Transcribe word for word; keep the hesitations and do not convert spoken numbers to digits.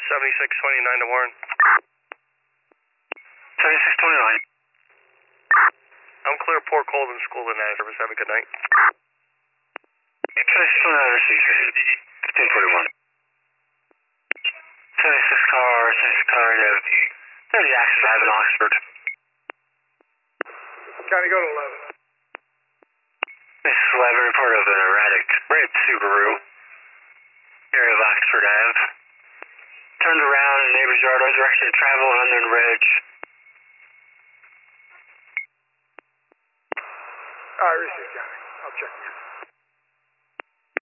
seventy-six twenty-nine to Warren. seventy-six twenty-nine. I'm clear Port Colden School tonight. Service. Have a good night. seventy-six twenty-nine received. fifteen forty-one. seventy-six car, seventy-six car, thirty access I have in Oxford. County, go to eleven. This is eleven, report of an erratic red Subaru. Area of Oxford Ave. Turned around in neighbor's yard, other direction of travel, unknown reg. Alright, receive, County. I'll check you.